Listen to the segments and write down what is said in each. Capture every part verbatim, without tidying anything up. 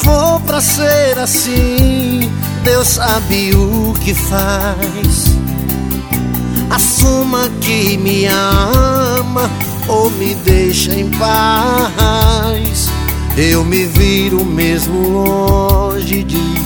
for pra ser assim, Deus sabe o que faz. Assuma que me ama ou me deixa em paz. Eu me viro mesmo longe de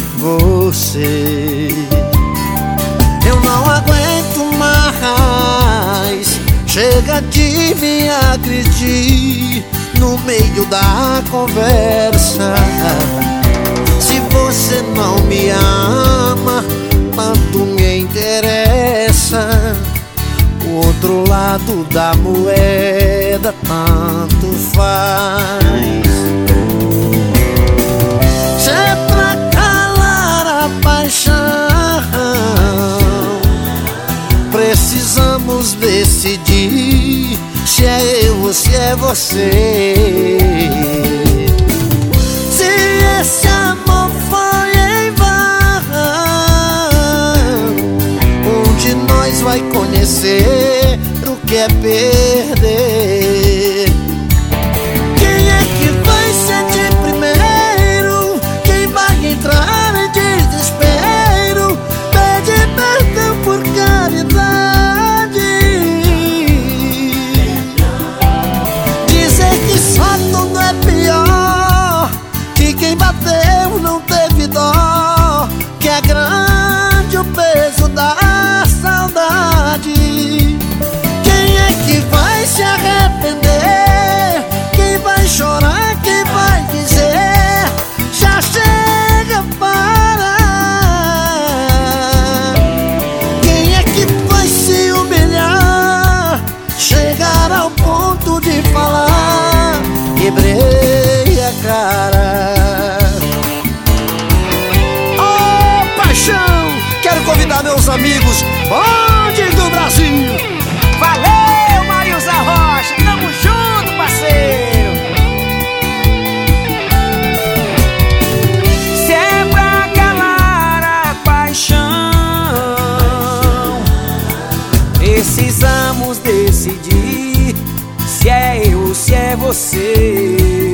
você. Eu não aguento mais, chega de me agredir no meio da conversa. Se você não me ama, tanto me interessa. O outro lado da moeda tanto faz. Se é pra calar a paixão, precisamos decidir se é eu ou se é você. Se esse amor foi em vão, um de nós vai conhecer o que é perder. Quem é que vai ser de primeiro? Quem vai entrar em desespero? Pede perdão por caridade. Dizer que só tudo é pior, que quem bateu não teve dó, que é grande o peso da saudade. Quem é que vai se arrepender? Quem vai chorar? Quem vai dizer já chega, para? Quem é que vai se humilhar, chegar ao ponto de falar quebrei a cara? Oh, paixão! Quero convidar meus amigos Bonde do Brasil. Valeu, Marilza Rocha, tamo junto, parceiro. Se é pra calar a paixão, precisamos decidir se é eu ou se é você.